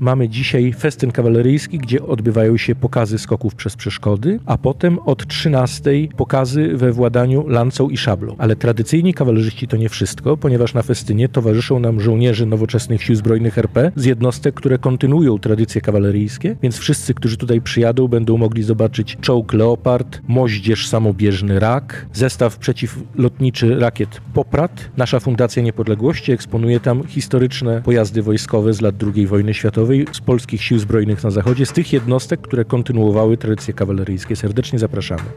mamy dzisiaj festyn kawaleryjski, gdzie odbywają się pokazy skoków przez przeszkody, a potem od 13 pokazy we władaniu lancą i szablą. Ale tradycyjni kawalerzyści to nie wszystko, ponieważ na festynie towarzyszą nam żołnierze nowoczesnych sił zbrojnych RP z jednostek, które kontynuują tradycje kawaleryjskie, więc wszyscy, którzy tutaj przyjadą, będą mogli zobaczyć czołg Leopard, moździerz samobieżny Rak, zestaw przeciwlotniczy rakiet Poprad. Nasza Fundacja Niepodległości eksponuje tam historyczne pojazdy wojskowe z lat II wojny światowej z polskich sił zbrojnych na zachodzie, z tych jednostek, które kontynuowały tradycje kawaleryjskie. Serdecznie zapraszamy.